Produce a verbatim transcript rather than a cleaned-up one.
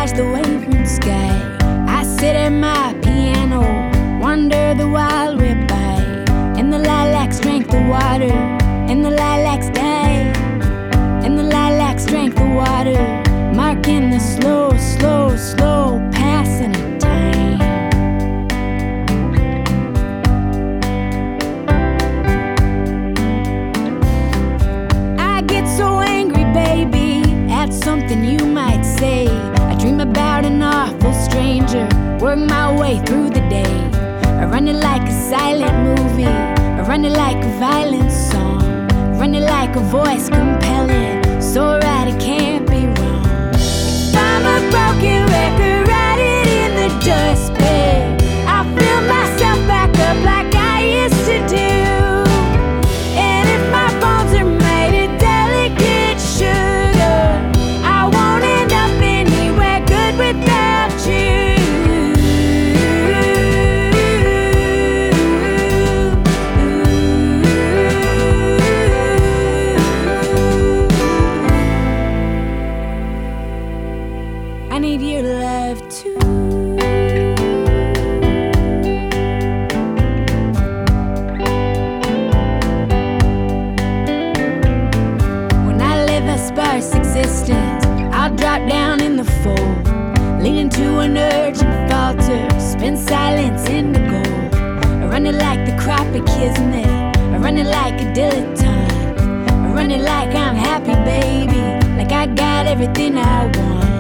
eyes, the waving sky. I sit at my piano, wonder the wild we're by. And the lilacs drank the water, and the lilacs died. And the lilacs drank the water, marking the slow, slow, slow passing of time. I get so angry, baby, at something you might say. I dream about an awful stranger, work my way through the day. I run it like a silent movie, I run it like a violent song, run it like a voice compelling, so right it can't be wrong. If I'm a broken record, write it in the dustbin. I'll fill myself back up like I used to do. And if my bones are made of delicate sugar, I won't end up anywhere good without you. I need your love too. When I live a sparse existence, I'll drop down in the fold, lean into an urge and falter, spin silence into gold. I run it like the crop of kismet, I run it like a dilettante, I run it like I'm happy, baby, like I got everything I want.